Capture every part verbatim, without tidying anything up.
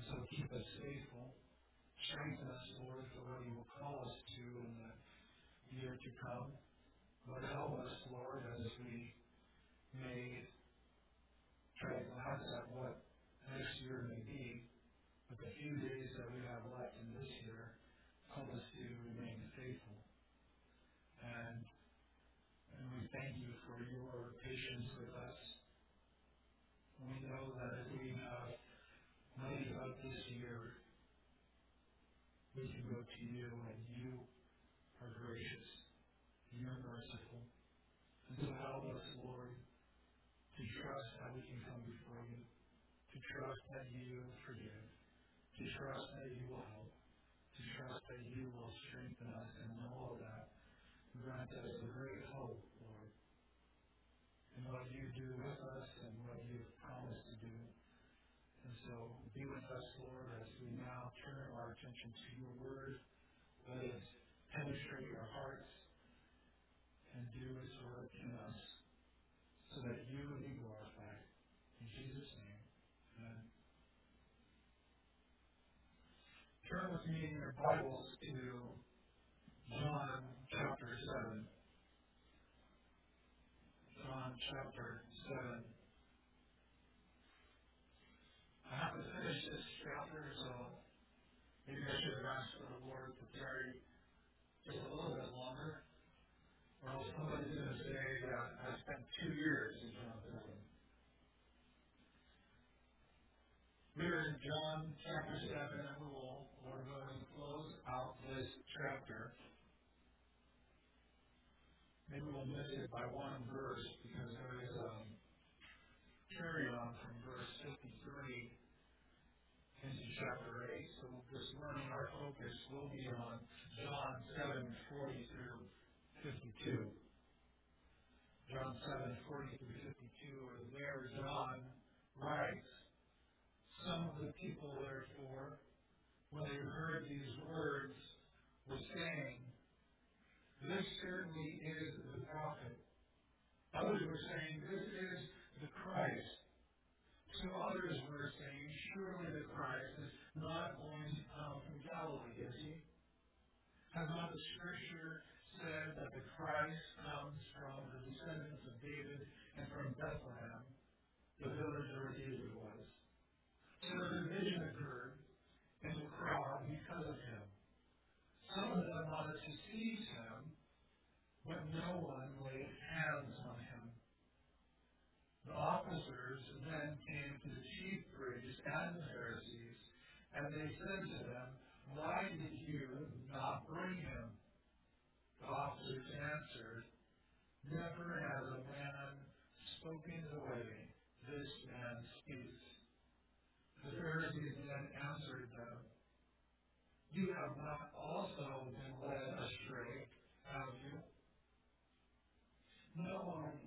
So keep us faithful. Strengthen us, Lord, for what you will call us to in the year to come. Lord, help us, Lord, as we may try to glance at what next year may be. With the few days that we have left in this year, help us to remain faithful. And, and we thank you for your patience with us. We know that if we have made up this year, we can go to you, and you are gracious. You are merciful. And so help us, Lord, to trust that we can come before you, to trust that you forgive, to trust that you will help, to trust that you will strengthen us, and in all of that, grant us a great hope, Lord, in what you do with us and what you have promised to do. And so be with us, Lord, as we now turn our attention to your word. Let it penetrate our hearts and do its work in us so that you will be glorified. In Jesus' name, amen. Turn with me in your Bibles to John chapter seven. John chapter seven. I have to finish this chapter, so maybe I should have asked for the Lord to tarry just a little bit longer. Or else somebody's going to say that I spent two years in John seven. We're in John chapter seven, and we will, we're going to close out this chapter. Maybe we'll miss it by one verse because there is a carry on from verse fifty-three into chapter eight. So this morning our focus will be on John seven forty through fifty-two. John seven forty through fifty-two, and there John writes, "Some of the people, therefore, when they heard these words, were saying, 'This certainly is the prophet.' Others were saying, 'This is the Christ.' So others were saying, 'Surely the Christ is not going to come from Galilee, is he? Has not the Scripture said that the Christ comes from the descendants of David and from Bethlehem, the village where David was?' So a division occurred in the crowd because of him. Some of them wanted to seize him, but no one laid hands on him. The officers then came to the chief priests and the Pharisees, and they said to them, 'Why did you not bring him?' The officers answered, 'Never has a man spoken the way this man speaks.' The Pharisees then answered them, 'You have not also been led astray, have you? No one,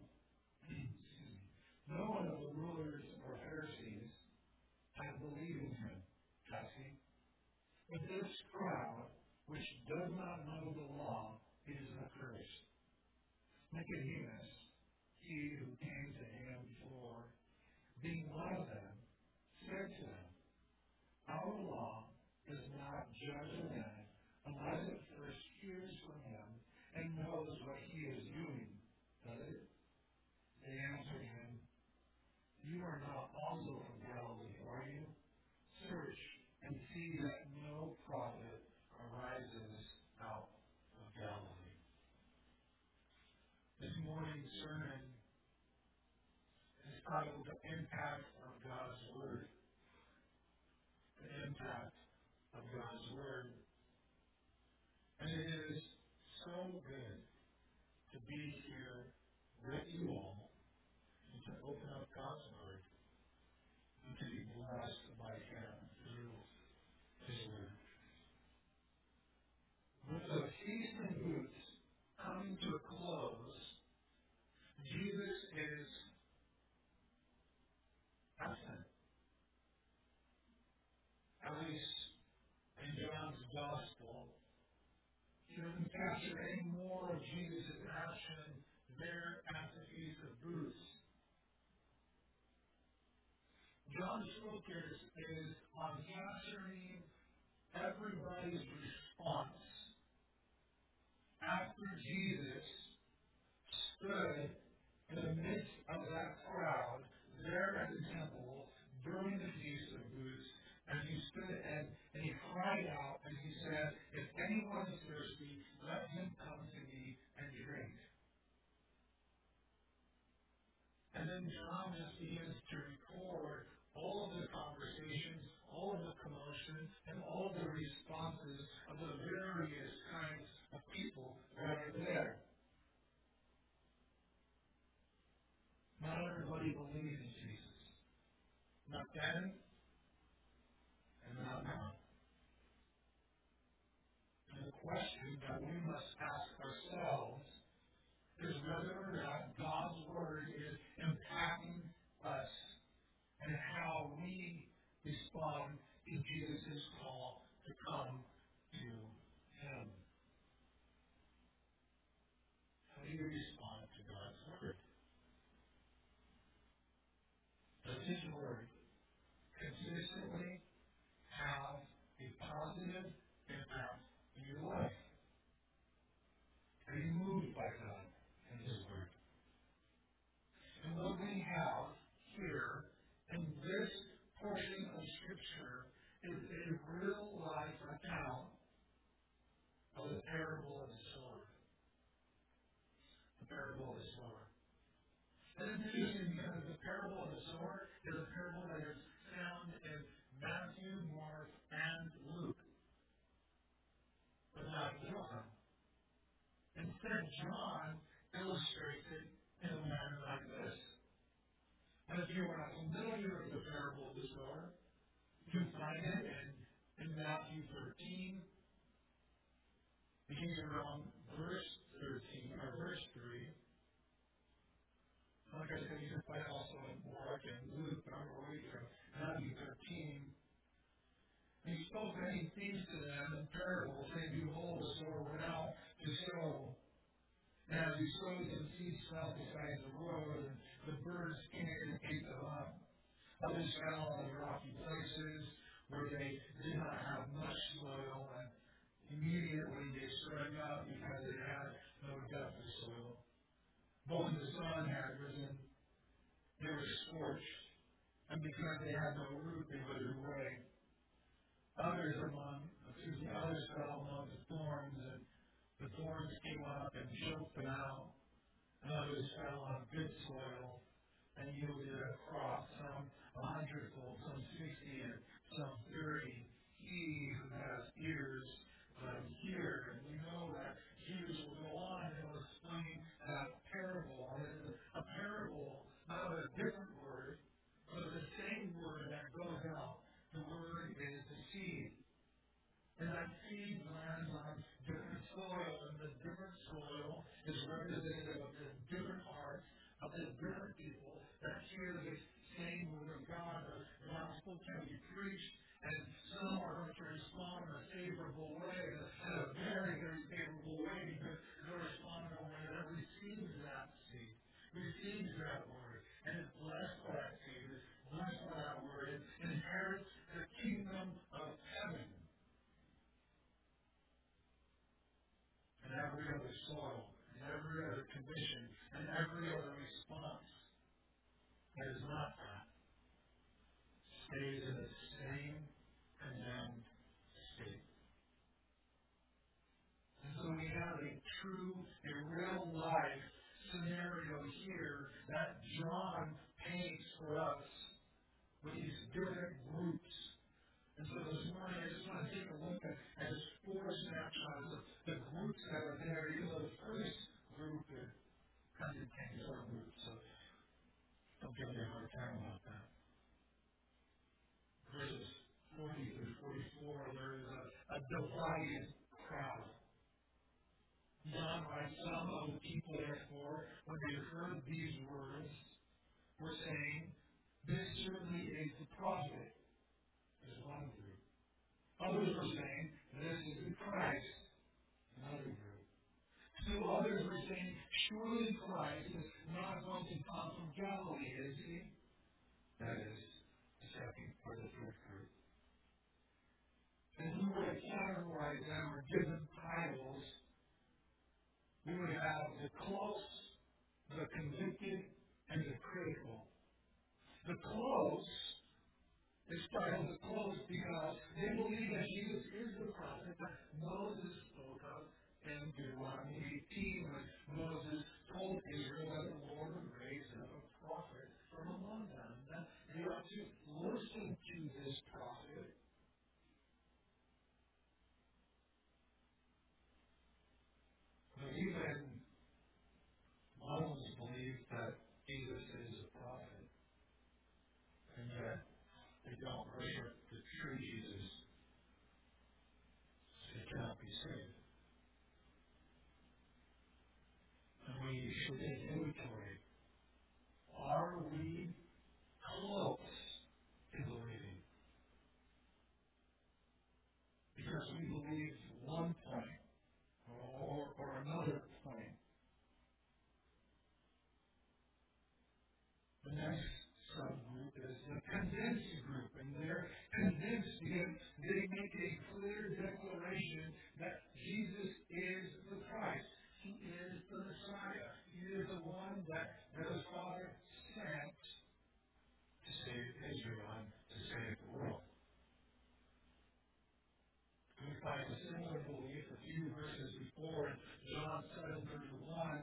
no one of the rulers or Pharisees has believed in him, has he? But this crowd, which does not know the law, is accursed.' Nicodemus, he who came to him before, being one of them, said to him, 'Our law does not judge a man unless it first hears from him and knows what he is doing, does it?' They answered him, 'You are not also from Galilee, are you? Search and see that no prophet arises out of Galilee.'" This morning's sermon is titled "The Impact of God's Word." The impact of God's Word. And it is so good to be here with you all and to open up God's Word and to be blessed by Him through His Word. With the Feast and Booths coming to a close, Jesus is absent. At least in John's Gospel, he doesn't capture any more of Jesus' action there at the Feast of Booths. John's focus is on the everybody's response after Jesus stood in the midst of that crowd there at the temple during the Feast of Booths, and he stood and, and he cried out and he said, "If anyone is thirsty, let him come to me and drink." And then John just begins to record all of the conversations, all of the commotion, and all of the responses of the various kinds of people that are there. Not everybody believed in Jesus. Not then, and not now. And the question that we must ask ourselves is whether or not God's Word is impacting us and how we respond to Jesus' call to come to Him. How do you respond to God's Word? Does His Word consistently have a positive impact in your life? Are you moved by God and His Word? And what we have here in this portion of Scripture is a real-life account of the parable of the sower. The parable of the sower. And it's interesting because the parable of the sower is a parable that is found in Matthew, Mark, and Luke, but not John. Instead, John illustrates it in a manner like this. And if you are not familiar with the parable of the sower, you find it in, in Matthew thirteen, beginning around verse thirteen, or verse three. Like I said, you can find it also in Mark and Luke, but I'm going to read from Matthew thirteen. And he spoke many things to them in parables, saying, "Behold, the sower went out to sow. And as he sowed, some seeds fell beside the road, and the birds came and ate them up. Others fell on the rocky places where they did not have much soil, and immediately they sprang up because they had no depth of soil. But when the sun had risen, they were scorched, and because they had no root, they withered away. Others among, excuse me, others fell among the thorns, and the thorns came up and choked them out. And others fell on good soil and yielded a crop, some a hundredfold, some sixty, and some thirty. He who has ears, let him hear." And we know that Jesus will go on and will explain that parable. And it's a parable, not of a different word, but of the same word that goes out. The word is the seed. And that seed lands on different soil, and the different soil is representative of the different hearts of the different people that hear the same word of God. The gospel can be preached, and some are going to respond in a favorable way, in a very, very favorable way, because they're responding in a way that receives that seed, receives that word, and is blessed by that seed, is blessed by that word, and inherits the kingdom of heaven. And every other soil, and every other condition, and every other response that is not that stays in the same condemned state. And so we have a true, a real life scenario here that John paints for us with these different groups. And so this morning, I just want to take a look at, at just four snapshots of the groups that are there. You know, the first group is kind of contains our groups, so don't give me a hard time about that. Verses forty through forty-four, there is a, a divided crowd. John writes, "Some of the people, therefore, when they heard these words, were saying, 'This certainly is the prophet.'" There's one group. Others were saying, "This is the Christ." Another group. Still others were saying, "Surely Christ is not going to come from Galilee, is he?" That is the second or the third group. And who were categorized given titles, we would have the close, the convicted, and the critical. The close is titled the close because they believe that Jesus is the prophet that Moses spoke of in Deuteronomy eighteen when Moses told Israel that the Lord would raise up a prophet from among them. That they ought to listen to this prophet. But even Muslims believe that Jesus is a prophet, and yet they don't worship the true Jesus, so they cannot be saved. And we should take inventory. Are we close to believing? Because we believe one point or, or another point. The next subgroup is the convinced group, and they're convinced because they make a clear declaration that Jesus is the Christ. He is the Messiah. He is the one that, that the Father sent to save Israel and to save the world. We find a similar belief a few verses before in John seven thirty-one.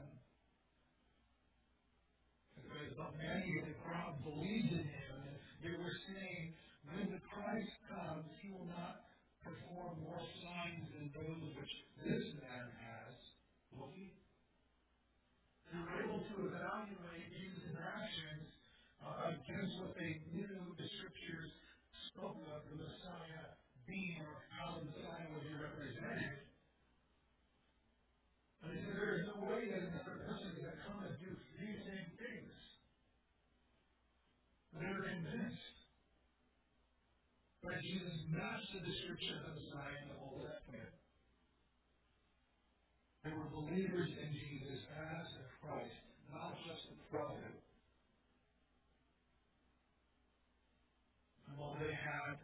It says, but many of the crowd believed in him, and they were saying, when the Christ comes, he will not perform more signs than those which this man has, will he? They were able to evaluate Jesus' actions uh, against what they knew the Scriptures spoke of the Messiah being, or how the Messiah would be represented. And they said, there is no way that another person is going to come and do these same things. They were convinced that Jesus matched the description of the Messiah in the Old Testament. They were believers in Jesus as a Christ, not just a prophet. And while they had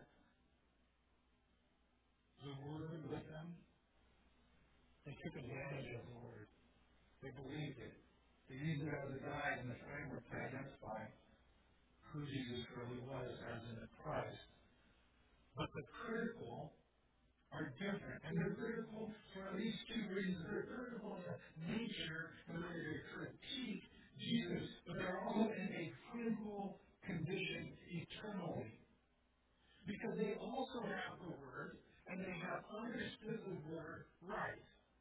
the Word with them, they took advantage of the Word. They believed it. They used it as a guide and a framework to identify who Jesus really was as in a Christ. But the critical are different. And they're critical for at least two reasons. They're critical in nature and they critique Jesus, but they're also in a critical condition eternally. Because they also have the Word and they have understood the Word right.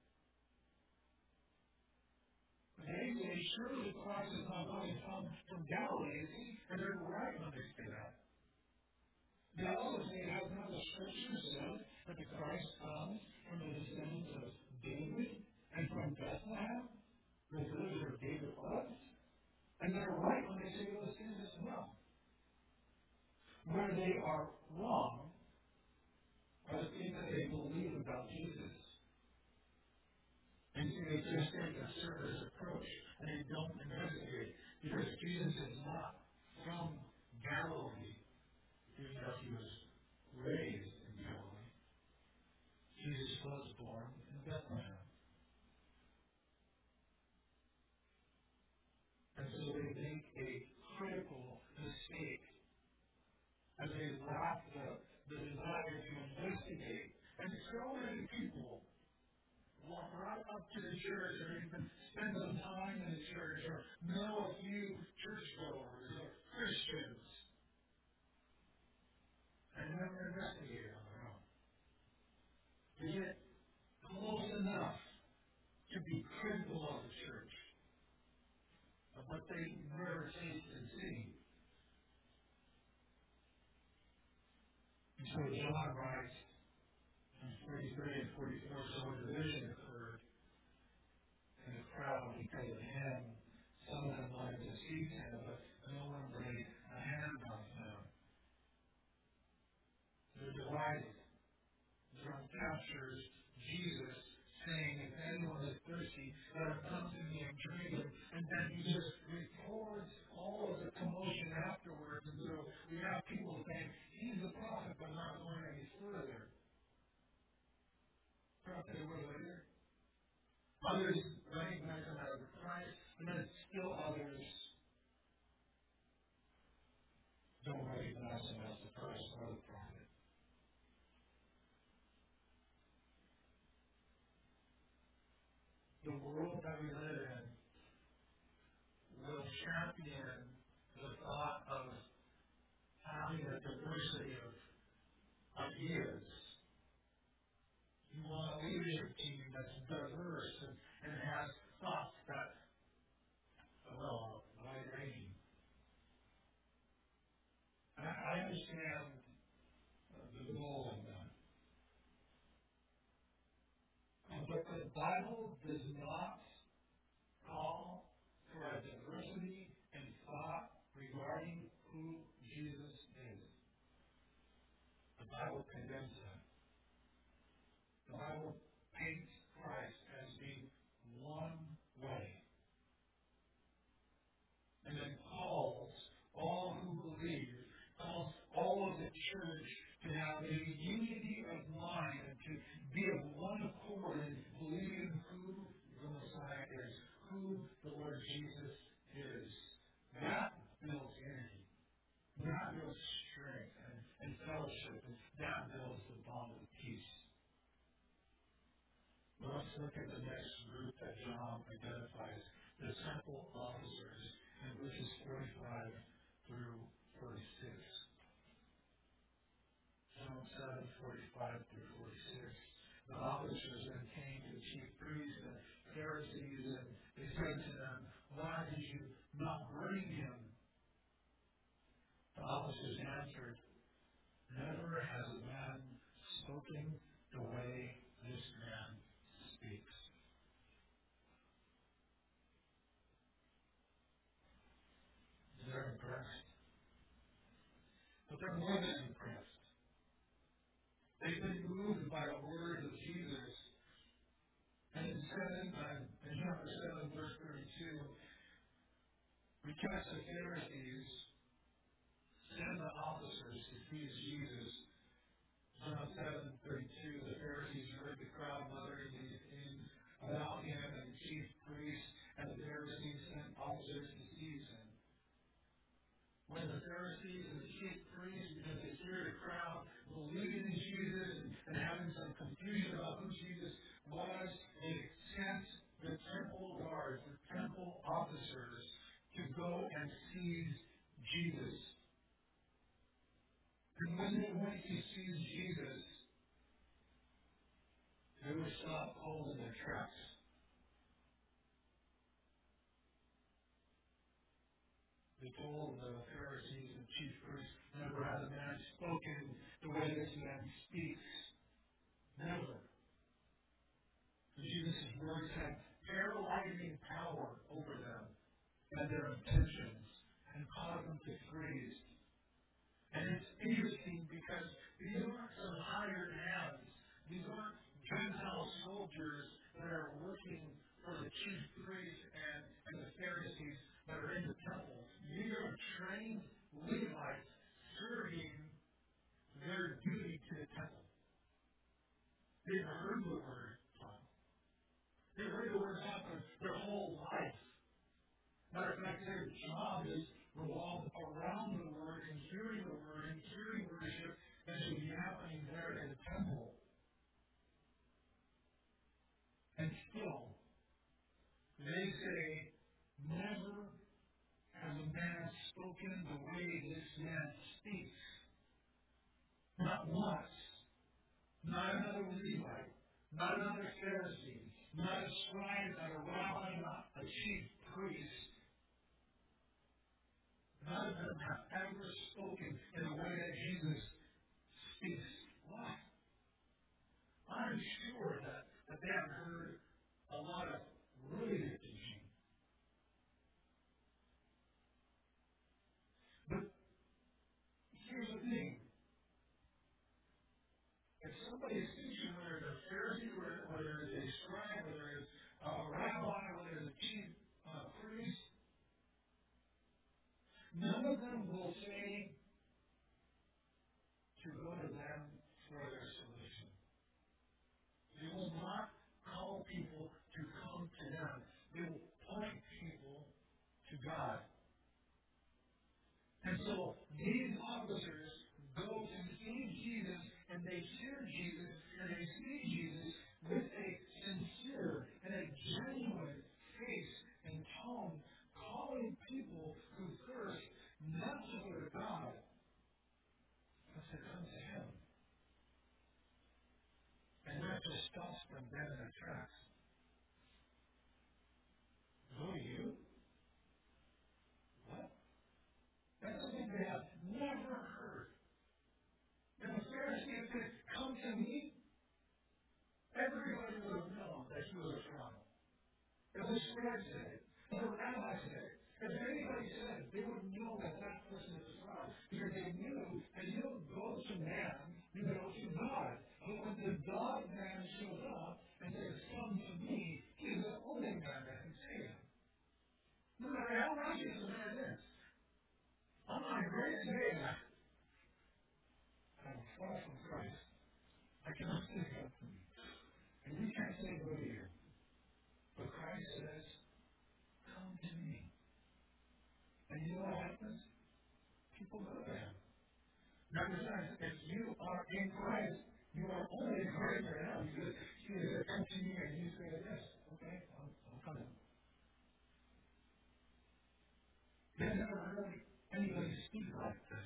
They say, surely Christ is not going to come from Galilee, and they're right when they say that. They also say, has not the Scripture said that the Christ comes from the descendants of David and from Bethlehem, the village where David was? And they're right when they say those things as well. Where they are wrong are the things that they believe about Jesus. And so they just take a surface approach and they don't investigate. Because Jesus is not from Galilee, even though he was raised in Galilee. Jesus was born in Bethlehem. And so they make a critical mistake as they lack the, the desire to investigate. And so many people walk right up to the church or even spend some time in the church or know a few churchgoers or Christians and never investigate on their own. They get close enough to be critical of the church, but they never taste and see. And so John writes in forty-three and forty-four, so a division occurred in the crowd because of him. Some of them wanted to seize him, but no one laid a hand on him. They're divided. John captures Jesus saying, if anyone is thirsty, let him come to me and drink. And then he just records all of the commotion afterwards. And so we have people saying, he's a prophet, but not going any further. what they were later. Others recognize them as Christ, and then still others don't recognize him as the Christ or the prophet. The world that we live in will champion the thought of having a diversity of ideas. You want a leadership team that's diverse and, and has thoughts that, well, wide ranging. And I, I understand uh, the goal of that. But the Bible does not call for a diversity in thought regarding who Jesus is. The Bible condemns that. The Bible paints Christ as being one way. And then calls all who believe, calls all of the church to have a unity of mind and to be of one accord in believing who the Messiah is, who the Lord Jesus is. That builds unity. That builds strength and, and fellowship. And that builds the bond of peace. Well, let's look at the next group that John identifies, the temple officers, in verses forty-five through forty-six. John seven, forty-five through forty-six. The officers then came to the chief priests and Pharisees, and they said to them, "Why did you not bring him?" The officers answered, "Never has a man spoken the way this man speaks." They're impressed. But they're more than impressed. They've been moved by the words of Jesus. And in, seven, uh, in chapter seven, verse thirty-two, we catch the Pharisees send the officers to seize Jesus. John seven, thirty-two, the Pharisees heard the crowd muttering these things about him, and the chief priests and the Pharisees sent officers to seize him. When the Pharisees and the chief priests began to hear the crowd believing in Jesus and, and having some confusion about who Jesus was, they sent the temple guards, the temple officers, to go and seize Jesus. And when they went to seize Jesus, they were stopped cold in their tracks. They told the Pharisees and chief priests, "Never has a man spoken the way this man speaks." Never. Jesus' words had paralyzing power over them and their intentions and caused them to freeze. And it's interesting because these aren't some hired hands. These aren't Gentile soldiers that are working for the chief priests and, and the Pharisees that are in the temple. These are trained Levites serving their duty to the temple. They've heard the word taught. They've heard the word taught their, their whole life. Matter of fact, their job is revolved around the word and hearing the word and hearing worship that should be happening there in the temple. And still, they say, "Never has a man spoken the way this man speaks." Not once. Not another Levite. Not another Pharisee. Not a scribe, not a rabbi, not a chief priest. None of them have ever spoken in the way that Jesus speaks. Why? I'm sure that, that they have heard a lot of really good teaching. But here's the thing. If somebody is teaching, whether it's a Pharisee, whether it's a scribe, whether it's a rabbi, whether it's a chief uh, priest, none of them will say to go to them for their solution. They will not just stops them dead in their tracks. Who are you? What? That's something they have never heard. And the Pharisees said, come to me. Everybody would have known that he was a prophet. If the scribe said it, if the rabbi said it, if anybody said it, they would know that that person is a prophet. Because they knew that you don't go to man, you go to God. But when the God man shows up and says, come to me, he is the only man that can save him. No matter how righteous a man is. On my greatest day, I am far from Christ. I cannot say God to me. And we can't say go to you. But Christ says, come to me. And you know what happens? People go to him. Now, besides, if you are in Christ, you are only in Christ right now because he says, come to me, and you say, yes, okay, I'm, I'm coming. They've never heard anybody speak like this.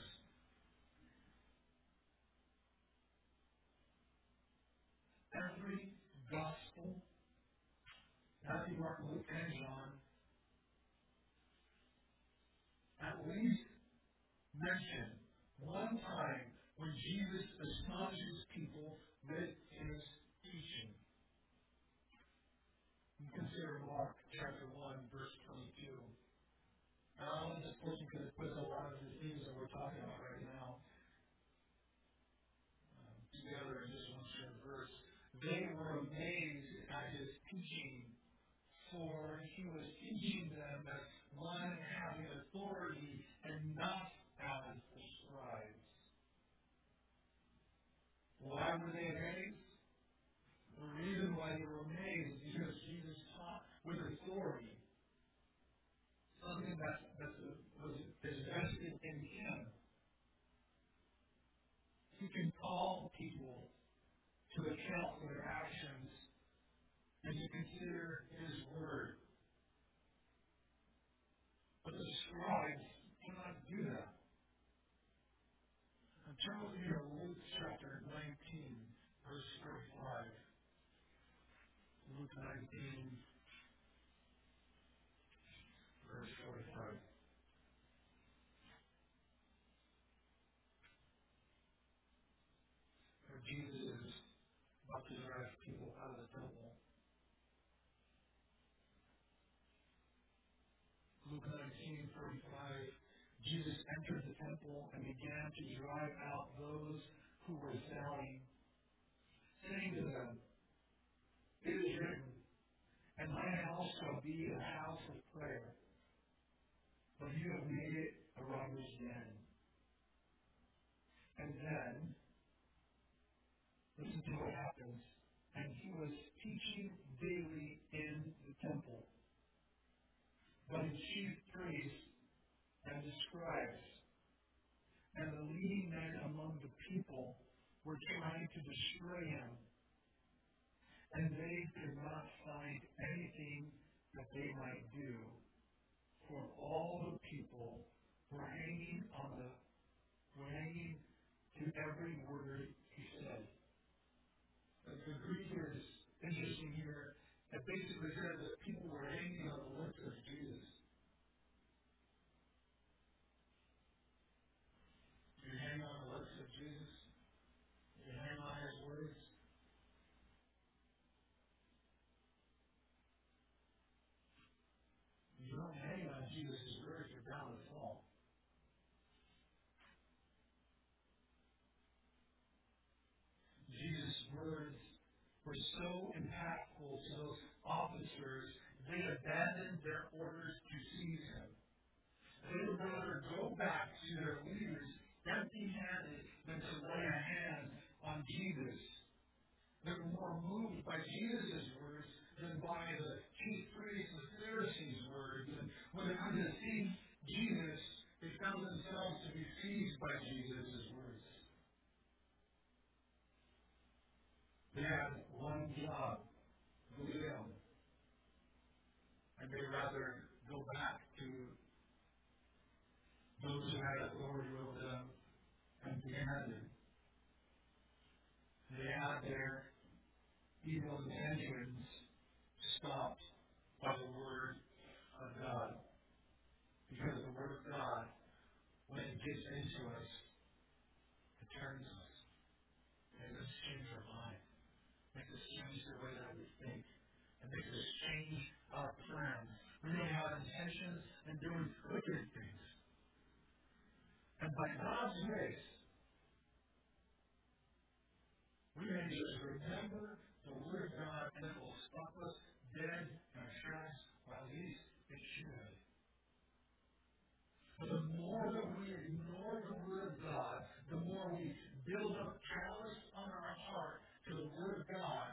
Every gospel, Matthew, Mark, Luke, and John, at least mention one time when Jesus astonishes people with his teaching. You consider Mark chapter one, verse twenty-two. Now, this portion could have put a lot of the things that we're talking about right now um, together in just one short verse. They were amazed at his teaching, for he was teaching them as one having authority and not as the scribes. Why were they amazed? The reason why they were amazed is because Jesus taught with authority. Something that, that was invested in him. He can call people to account for their actions and to consider his word. But the scribes cannot do that. And turn with me to Luke chapter nineteen, verse forty-five. Luke nineteen, verse forty-five. Where Jesus is about to drive people out of the temple. Luke nineteen, forty-five. Jesus entered the temple and began to drive out those who were selling, saying to them, it is written, and my house shall be a house of prayer, but you have made it a robber's den. And then, listen to what happens. And he was teaching daily in the temple. But the chief priests and the scribes and the leading men among the people were trying to destroy him. And they could not find anything that they might do, for all the people were hanging on the were hanging to every word he said. The Greek here is interesting here. It basically says that people were hanging on the lips of Jesus. Do you hang on the lips of Jesus? Do you hang on his words? You don't hang on Jesus' words, you're bound to fall. Jesus' words were so impactful to those officers, they abandoned their orders to seize him. They would rather go back to their leaders empty-handed than to lay a hand on Jesus. They were more moved by Jesus' words than by the chief priests and Pharisees' words. And when they could see Jesus, they found themselves to be seized by Jesus' words. They had one job, believe him. And they'd rather go back to those who had authority over them empty-handed. They had their evil intentions stopped by the Word of God. Because the Word of God, when it gets into us, it turns us, makes us change our mind, makes us change the way that we think, and makes us change our plans. We may have intentions in doing wicked things. And by God's grace, we may just remember the Word of God, and it will stop us dead in our tracks, or at least it should. But the more that we ignore the Word of God, the more we build up callous on our heart to the Word of God,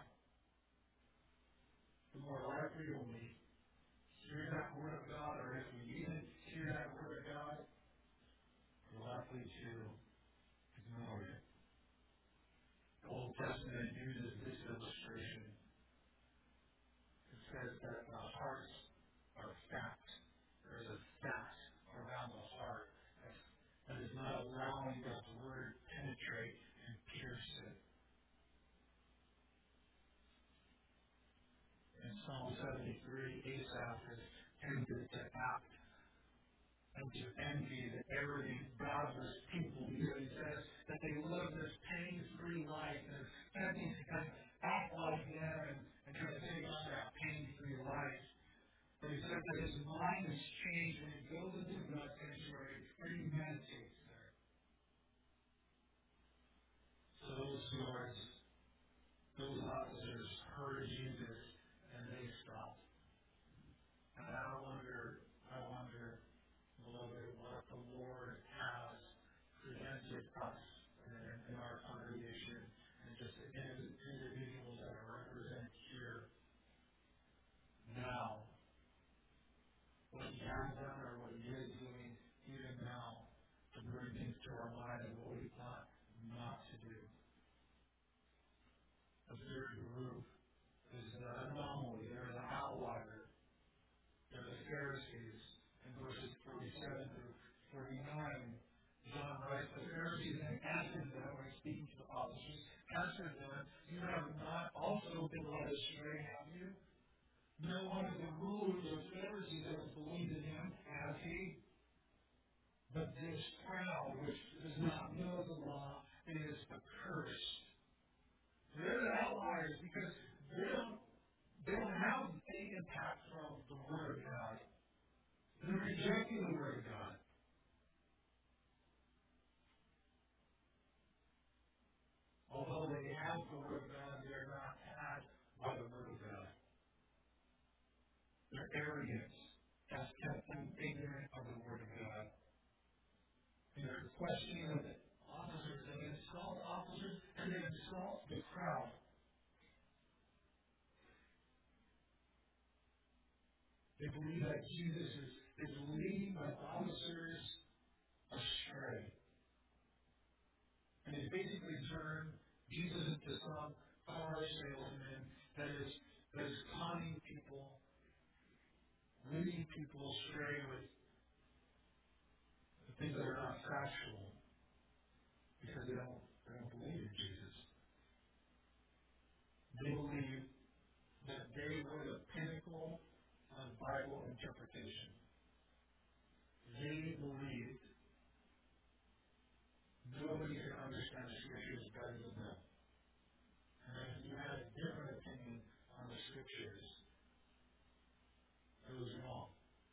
the more likely will we hear that Word of God, or if we even hear that Word of God, we're likely to ignore it. The Old Testament uses this illustration. It says that the hearts are fat. There is a fat around the heart that is not allowing God's Word to penetrate and pierce it. In Psalm seventy-three, Asaph is tempted to act and to envy the arrogant, godless people, because he says that they live this pain-free life, and it's tempting to kind of act like them and, and try to take on that pain-free life. But he says that his mind is changed when he goes into God's sanctuary and he meditates there. So those guards, those officers heard Jesus and they stopped. And I wonder, I wonder, beloved, what the Lord has presented us in, in our congregation and just the individuals that are represented here now. What He has done or what He is doing even now to bring things to our mind of what we thought not to do. The third group is the anomaly. They're the outlier. They're the Pharisees. In verses forty-seven through forty-nine, John writes, the Pharisees then answered them, when speaking to the apostles, answered them, you have not also been led astray, have you? No one of the rulers of Pharisees has believed in him, has he? But this crowd, which does not know the law, is accursed. They're the outliers because they don't, they don't have any impact from the Word of God. They're rejecting the Word of God. Although they have the Word of God, they're not had by the Word of God. Their arrogance has kept them ignorant of the Word of God. And they're questioning of the officers. They insult officers and they insult the crowd. They believe that Jesus is, is leading the officers astray. And they basically turn Jesus into some car salesman that is, that is conning people, leading people astray with the things that are not factual because they don't, they don't believe in Jesus. They believe that they were the pinnacle of Bible interpretation. They believed nobody can understand the Scriptures better than them. And if you had a different opinion on the Scriptures, it was wrong.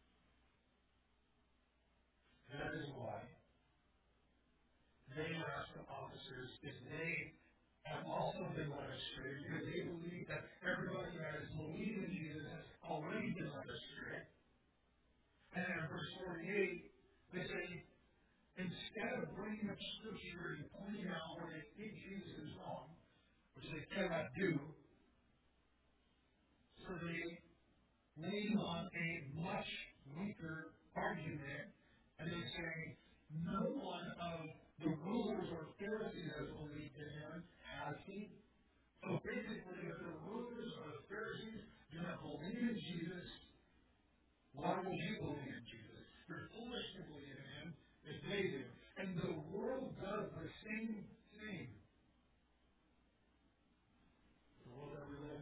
That is why they asked the officers if they have also been led astray, because they believe that everybody that has believed in Jesus has already been led astray. And in verse forty-eight, they say, instead of bringing up Scripture and pointing out where they think Jesus is wrong, which they cannot do, so they lean on a much weaker argument, and they say, no one of the rulers or Pharisees has believed in him, has he? So basically, if the rulers or the Pharisees do not believe in Jesus, why would you believe in Jesus? You're foolish to believe in him if they do. And the world does the same thing. The world that we live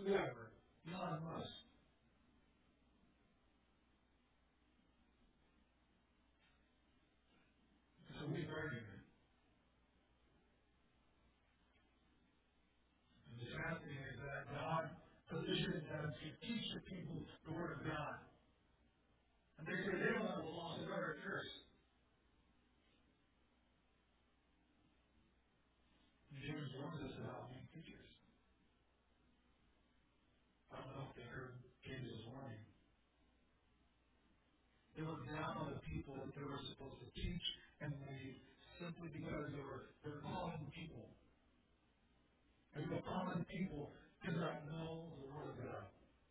whoever, Elon Musk. So we've argued it. And the sad thing is that God positioned them to teach the people the Word of God. And they say they don't have a lost daughter curse. James warns us about being teachers. I don't know if they heard James' warning. They looked down on the people that they were supposed to teach and lead simply because they were they're common people. And the common people did not know the Word of God.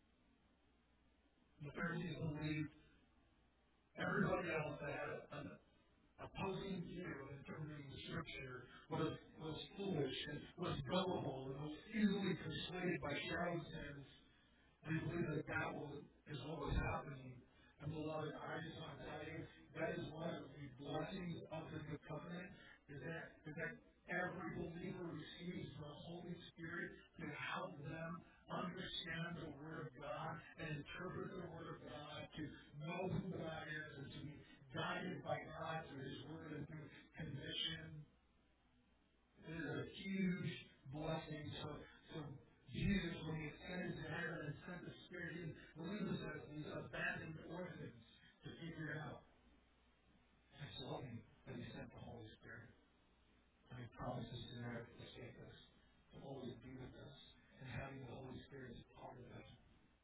The Pharisees believed everybody else that had an opposing view of interpreting the Scripture was, was foolish and was gullible and was easily persuaded by charlatans. We believe that that was, is what was happening. And beloved, I just want to tell you, that is one of the blessings of the new covenant, is that, is that every believer receives the Holy Spirit to help them understand the Word of God and interpret the Word of God, to know who God is and to be guided by God through His Word and through conviction. It is a huge blessing. So, so Jesus, when He ascended to heaven and sent the Spirit, He didn't leave us as these abandoned orphans to figure it out. It's loving that He sent the Holy Spirit. And He promises to never forsake us, to always be with us, and having the Holy Spirit as part of that.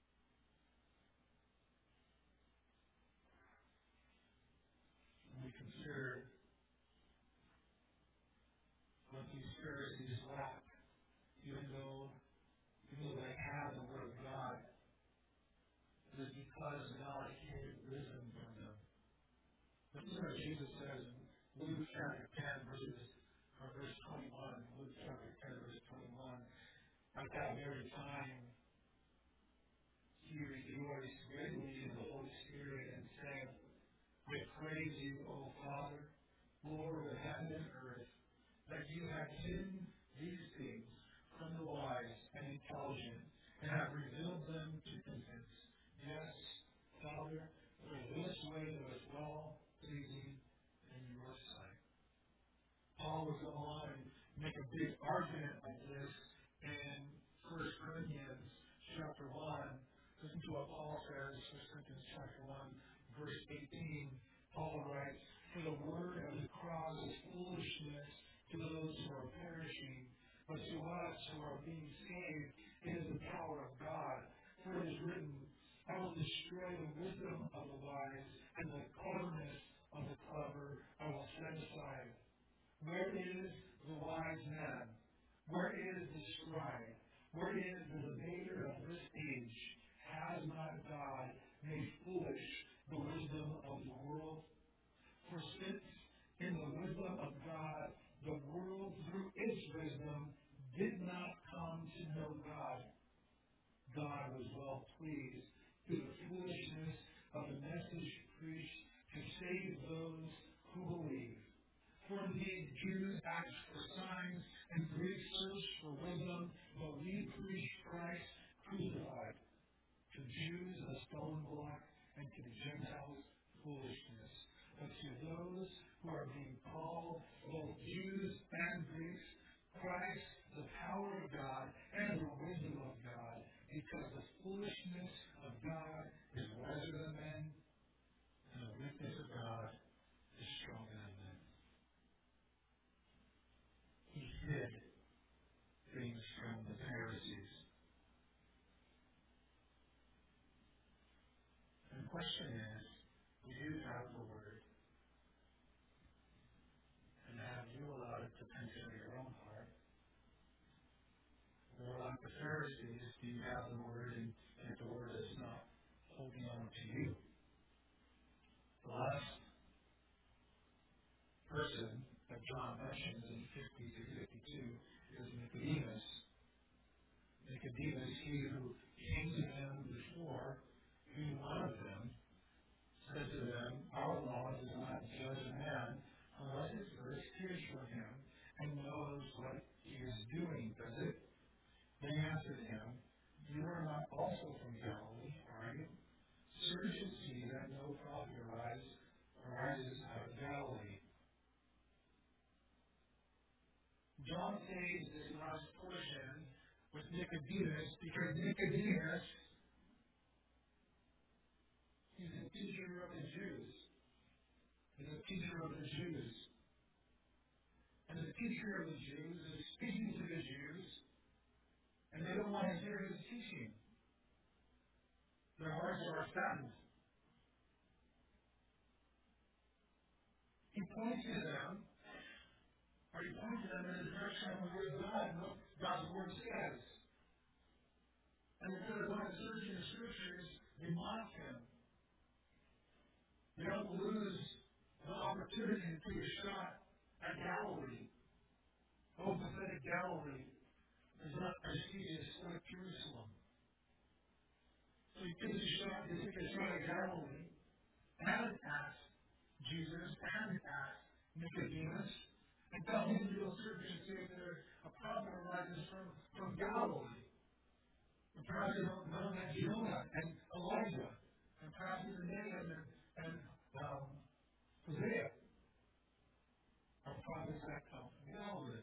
When we consider what these Pharisees lack, even though, even though they have the Word of God, it is because God hid wisdom from them. Listen to what Jesus says in Luke chapter ten, verses, or verse twenty-one. Luke chapter ten, verse twenty-one. At that very time, he rejoiced greatly in the Holy Spirit and said, I praise you, O Father, Lord of heaven and earth, that you have hidden these things from the wise and intelligent and have revealed them to infants. Yes, Father, for this way was well pleasing in your sight. Paul would go on and make a big argument like this in First Corinthians chapter one. Listen to what Paul says, First Corinthians chapter one, verse eighteen. Paul writes, for the word of the cross is foolishness to those who are perishing, but to us who are being saved, it is the power of God. For it is written, I will destroy the wisdom of the wise, and the cleverness of the clever I will set aside. Where is the wise man? Where is the scribe? Where is the debater of this age? Has not God made foolish the wisdom of the world? For since in the wisdom of God, the world through its wisdom did not come to know God, God was well pleased through the foolishness of the message preached to save those who believe. For indeed, Jews ask for signs and Greeks search for wisdom, but we preach Christ crucified. To Jews a stone block, and to the Gentiles foolishness. But to those who are being called, both Jews and Greeks, Christ, the power of God and the wisdom of God, because the foolishness of God is wiser than men, and the weakness of God is stronger than men. He hid things from the Pharisees. And the question is, do you have the Word? And have you allowed it to penetrate your own heart? Or like the Pharisees, do you have the Word and yet the Word is not holding on to you? The last person that John mentions in fifty to fifty-two is Nicodemus. Nicodemus, he who came to him before, being one of them, said to them, our law does not judge a man unless it first hears from him and knows what he is doing, does it? They answered him, you also from Galilee, are you? Search and see that no prophet arises, arises out of Galilee. John says this last portion with Nicodemus because Nicodemus, he's a teacher of the Jews. He's a teacher of the Jews. And the teacher of the Jews is speaking to the Jews, and they don't want to hear his teaching. Their hearts are saddened. He points to them, or he points to them in the direction of the Word of God, and what God's Word says. And instead of going to search in the Scriptures, they mock him. They don't lose the opportunity to take a shot at Galilee. Oh, pathetic Galilee is not prestigious like Jerusalem. So he takes a shot, they take a shot at Galilee, and ask Jesus, and ask Nicodemus, and tell him to go search and see if there's a prophet arises from, from Galilee. And perhaps they don't know that Jonah and Elijah, and perhaps even Nahum and, and um, Hosea are prophets that come from Galilee.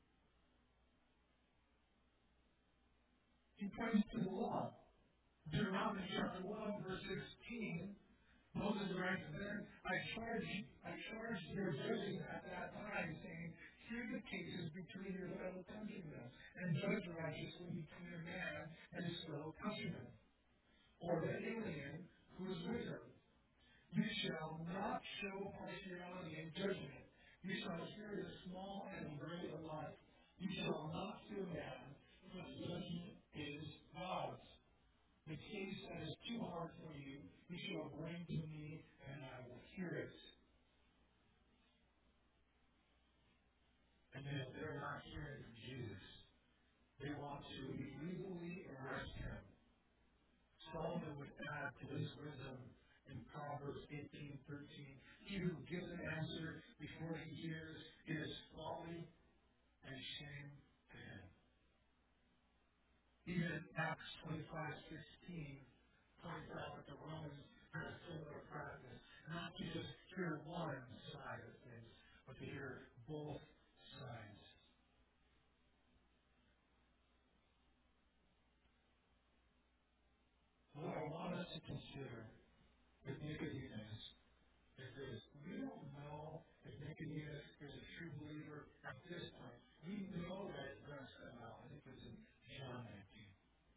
He points to the law. Deuteronomy chapter one, verse sixteen, Moses writes, then I charge, I charge your judging at that time, saying, hear the cases between your fellow countrymen, and judge righteously between a man and his fellow countrymen, or the alien who is with him. You shall not show partiality in judgment. You shall hear the small and the great alike. You shall not fear man, for the judgment is God's. The case that is too hard for you, you shall bring to me, and I will hear it. And if they're not hearing from Jesus, they want to illegally arrest him. Solomon would add to this wisdom in Proverbs eighteen thirteen, he who gives an answer before he hears is folly and shame to him. Even Acts twenty-five sixteen points out that the Romans had a similar practice, not to just hear one side of things, but to hear both sides. What I want us to consider with Nicodemus is this. We don't know if Nicodemus is a true believer at this point. We know that it's going to come out. I think it's in John nineteen.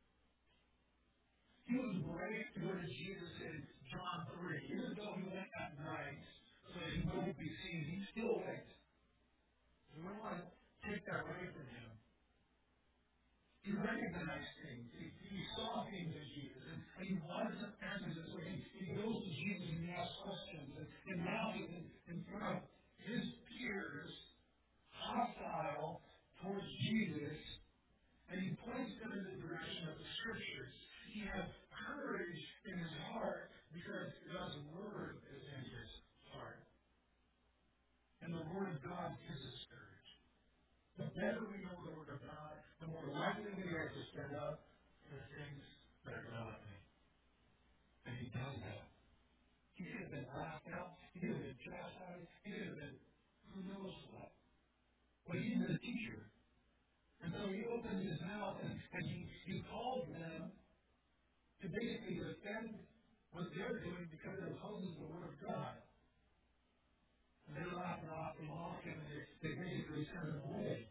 He was brave to go to Jesus in John three. Even though he went at night so that he wouldn't be seen, he still went. We don't want to take that away from him. He recognized things. He, he saw things in Jesus. And, and he wanted some answers. And so he, he goes to Jesus and he asks questions. And, and now he's in, in front of his peers, hostile towards Jesus. And he points them in the direction of the Scriptures. He has courage in his heart because God's Word is in his heart. And the Word of God gives us courage. The better we know the Word of God, the more likely we are to stand up for things that are godly. And he does that. He could have been laughed out. He could have been chastised. He could have been who knows what. But he's a teacher. And so he opens his mouth and, and he, he calls them to basically defend what they're doing because it opposes the Word of God. And they laugh it off, they mock him, and they, they basically send him away.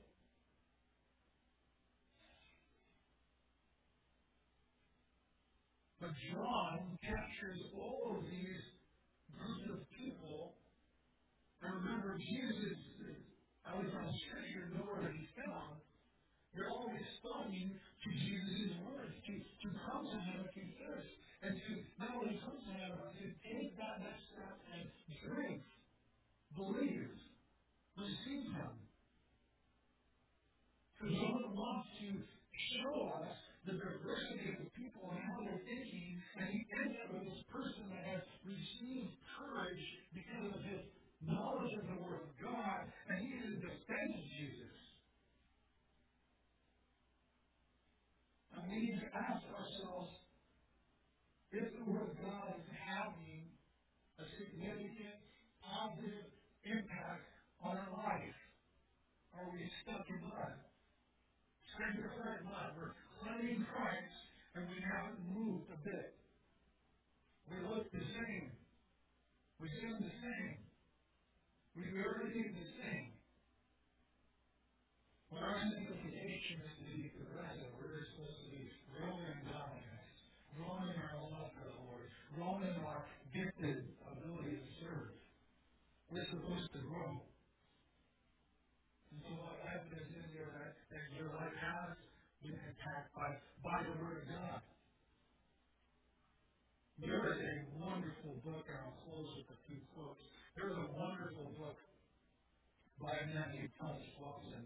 But John captures all of these groups of people. And remember, Jesus, out of the Scripture, nowhere to be found. They're all responding to Jesus' words, to, to come to him if he thirsts, and to not only come to him, but to take that next step and drink, believe, receive him. So John wants to show us the diversity of the people and how they're thinking, and he ends up with this person that has received courage because of his knowledge of the Word of God, and he is in defense of Jesus. And we need to ask ourselves stuck in mud. Stuck in mud. We're claiming Christ, and we haven't moved a bit. We look the same. We sound the same. We do everything the same. When our sanctification is to be progressive, we're supposed to be growing in godliness, growing in our love for the Lord, growing in our gifted ability to serve. We're supposed to grow. And so what evidence is there that, that your life has been impacted by, by the Word of God? There is a wonderful book, and I'll close with a few quotes. There is a wonderful book by a man named Thomas Watson.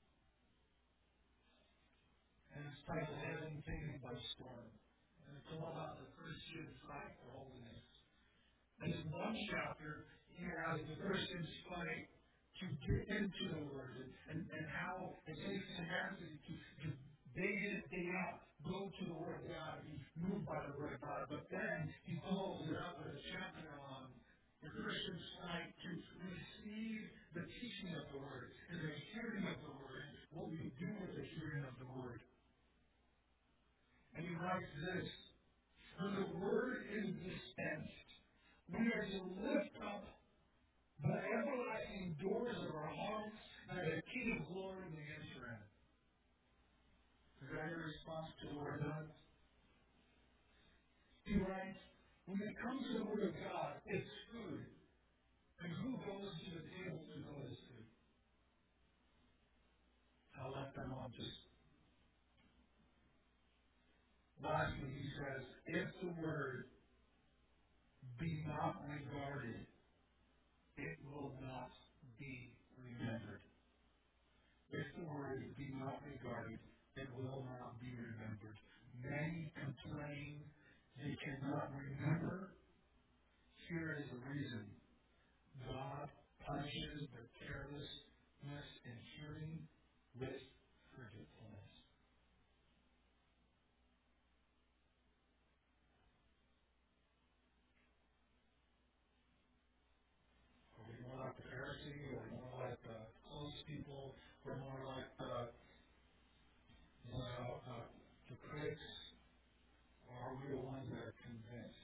And it's titled Heaven Taken by Storm. And it's all about the Christian fight for holiness. And in one chapter, he has the Christian's fight to get into the Word and, and, and how it takes tenacity to, to day in, day out, go to the Word of God and be moved by the Word of God. But then he follows it up with a chapter on the Christian's fight to receive the teaching of the Word and the hearing of the Word, what we do with the hearing of the Word. And he writes this: when the Word is dispensed, we are to lift up the everlasting doors of our hearts that the King of glory may enter in. Is that your response to the Word of God? He writes, when it comes to the Word of God, it's food. And who goes to the table to know this food? I'll let them on just. Lastly, he says, if the Word be not regarded, it will not be remembered. If the Word be not regarded, it will not be remembered. Many complain they cannot remember. Here is the reason. God punishes their carelessness in hearing with forgetfulness. Are we more like the Pharisee, or more like the close people, or more like the, the, uh, the critics? Or are we the ones that are convinced?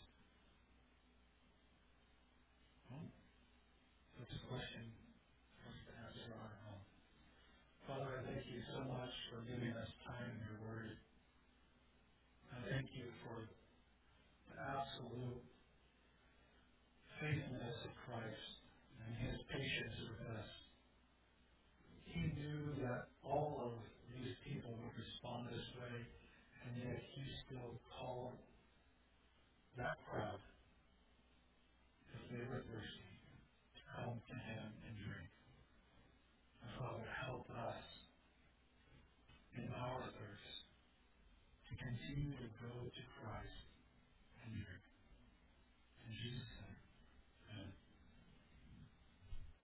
Hmm? That's a question for us to answer on our own. Father, I thank you so much for giving us time in your word. I thank you for the absolute faithfulness of Christ and his patience with us. He knew that all of these people would respond this way, and yet he still called that crowd, if they were thirsty, to come to him and drink. And Father, help us in our thirst to continue to go to Christ and drink. In Jesus' name.